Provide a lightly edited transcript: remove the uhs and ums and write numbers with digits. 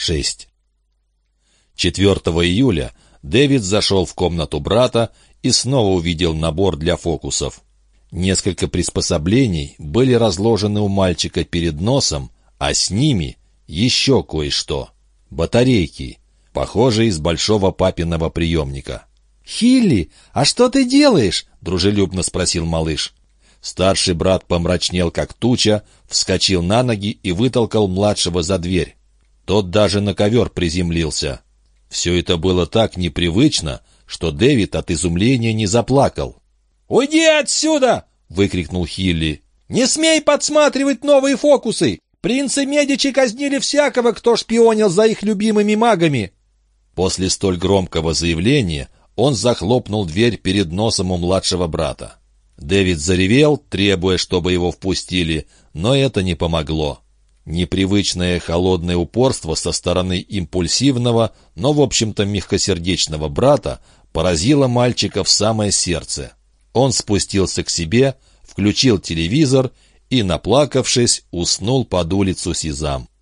6. 4 июля Дэвид зашел в комнату брата и снова увидел набор для фокусов. Несколько приспособлений были разложены у мальчика перед носом, а с ними еще кое-что. Батарейки, похожие из большого папиного приемника. «Хилли, а что ты делаешь?» — дружелюбно спросил малыш. Старший брат помрачнел как туча, вскочил на ноги и вытолкал младшего за дверь. Тот даже на ковер приземлился. Все это было так непривычно, что Дэвид от изумления не заплакал. «Уйди отсюда!» — выкрикнул Хилли. «Не смей подсматривать новые фокусы! Принцы Медичи казнили всякого, кто шпионил за их любимыми магами!» После столь громкого заявления он захлопнул дверь перед носом у младшего брата. Дэвид заревел, требуя, чтобы его впустили, но это не помогло. Непривычное холодное упорство со стороны импульсивного, но, в общем-то, мягкосердечного брата поразило мальчика в самое сердце. Он спустился к себе, включил телевизор и, наплакавшись, уснул под улицу Сезам.